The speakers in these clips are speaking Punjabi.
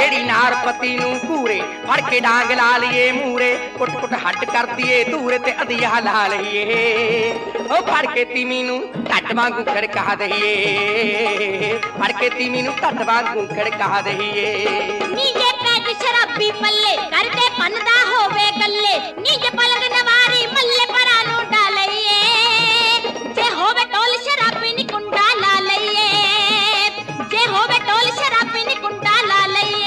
ਜਿਹੜੀ ਨਾਰ ਪਤੀ ਨੂੰ ਘੂਰੇ ਫੜ ਕੇ ਡਾਂਗ ਲਾ ਲਈਏ ਮੂਰੇ ਕੁੱਟ ਕੁੱਟ ਹੱਡ ਕਰ ਦਈਏ ਧੂਰੇ ਤੇ ਅਧਿਆ ਲਾ ਲਈਏ ਉਹ ਫੜ ਕੇ ਤੀਵੀਂ ਨੂੰ ਢੱਡ ਵਾਂਗੂ ਖੜਕਾ ਦਈਏ ਫੜ ਕੇ ਤੀਵੀਂ ਨੂੰ ਢੱਡ ਵਾਂਗੂ ਖੜਕਾ ਦਈਏ ਨੀ ਜੇ ਪੈਗ ਸ਼ਰਾਬੀ ਪੱਲੇ ਕਰਦੇ ਪੰਨਦਾ ਹੋਵੇ ਗੱਲੇ ਨੀ ਜੇ ਪਲਕ ਨਵਾਰੀ ਮੱਲੇ ਪਰਾਂ ਨੂੰ ਡਾਲਈਏ ਜੇ ਹੋਵੇ ਟੋਲ ਸ਼ਰਾਬੀ ਨੀ ਕੁੰਡਾ ਲਾ ਲਈਏ ਜੇ ਹੋਵੇ ਟੋਲ ਸ਼ਰਾਬੀ ਨੀ ਕੁੰਡਾ ਲਾ ਲਈਏ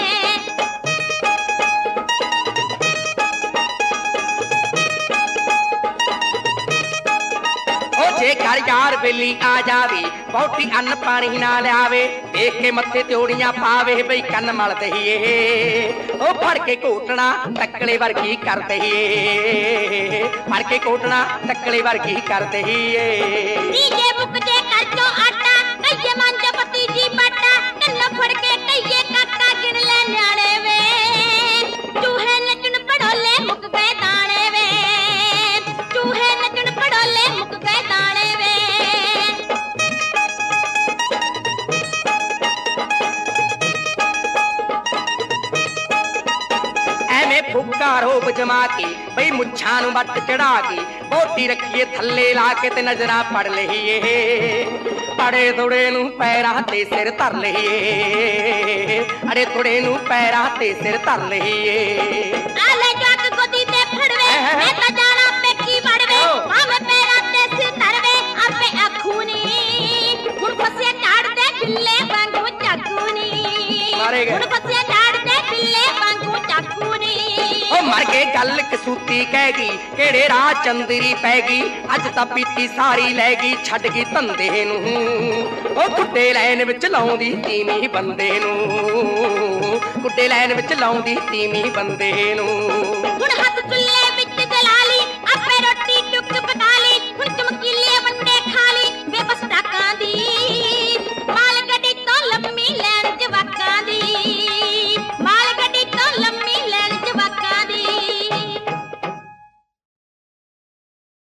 ਜੇ ਘਰ ਯਾਰ ਵੇਲੀ ਆ ਜਾਵੇ ਬਹੁਤੀ ਅੰਨ ਪਾਣੀ ਨਾ ਲਿਆਵੇ ਦੇਖ ਕੇ ਮੱਥੇ ਤਿਉੜੀਆਂ ਪਾਵੇ ਬਈ ਕੰਨ ਮਲ ਦਈਏ ਉਹ ਫੜ ਕੇ ਘੋਟਣਾ ਟੱਕਲੇ ਵਰਗੀ ਕਰ ਦਈਏ ਫੜ ਕੇ ਘੋਟਣਾ ਟੱਕਲੇ ਵਰਗੀ ਕਰ ਦਈਏ ਨੀ ਜੇ ਮੁੱਕ ਜੇ ਕਰ ਚੋ ਆਟਾ ਕਈਏ ਮੰਜ ਪਤੀ ਜੀ ਬਾਟਾ ਕੰਨ ਫੜ ਕੇ ਕਈਏ ਕਾਕਾ ਗਿਣ ਲੈ ਨਿਆਣੇ ਵੇ ਚੂਹੇ ਨੱਚਣ ਪੜੋਲੇ ਮੁੱਕ ਗਏ ਦਾਣੇ ਵੇ ਚੂਹੇ ਨੱਚਣ ਪੜੋਲੇ ਮੁੱਕ ਗਏ ਦਾਣੇ ਵੇ ਐਵੇਂ ਫੁੱਕਾ ਰੋਬ ਜਮਾ ਕੇ ਬਈ ਮੁੱਛਾਂ ਨੂੰ ਵੱਟ ਚੜਾ ਕੇ ਬੋਟੀ ਰੱਖੀਏ ਥੱਲੇ ਲਾ ਕੇ ਤੇ ਨਜ਼ਰਾਂ ਪੜ ਲਈਏ ਅੜੇ ਥੋੜੇ ਨੂੰ ਪੈਰਾਂ ਤੇ ਸਿਰ ਧਰ ਲਈਏ ਅੜੇ ਥੋੜੇ ਨੂੰ ਪੈਰਾਂ ਤੇ ਸਿਰ ਧਰ ਲਈਏ ਆਲੇ ਜੱਗ ਗੋਦੀ ਤੇ ਫੜਵੇ ਮੈਂ ਤਾਂ ਜਾਣਾ ਪੇਕੀ ਵੜਵੇ ਭਾਵੇਂ ਪੈਰਾਂ ਤੇ ਸਿਰ ਧਰਵੇ ਆਪੇ ਆਖੂ ਨੀ ਹੁਣ ਫਸਿਆ ਝਾੜਦੇ ਬਿੱਲੇ ਵਾਂਗੂ ਚਾਕੂ ਨੀ ਹੁਣ ਫਸਿਆ ਝਾੜਦੇ ਬਿੱਲੇ ਵਾਂਗੂ ਚਾਕੂ ਨੀ ਉਹ ਮਰ ਕੇ ਗੱਲ ਕਸੂਤੀ ਕਹਿ ਗਈ ਕਿਹੜੇ ਰਾਹ ਚੰਦਰੀ ਪੈ ਗਈ ਅੱਜ ਤਾਂ ਪੀਤੀ ਸਾਰੀ ਲੈ ਗਈ ਛੱਡ ਗਈ ਧੰਦੇ ਨੂੰ ਉਹ ਗੁੱਡੇ ਲੈਣ ਵਿੱਚ ਲਾਉਂਦੀ ਤੀਵੀਂ ਬੰਦੇ ਨੂੰ ਗੁੱਡੇ ਲੈਣ ਵਿੱਚ ਲਾਉਂਦੀ ਤੀਵੀਂ ਬੰਦੇ ਨੂੰ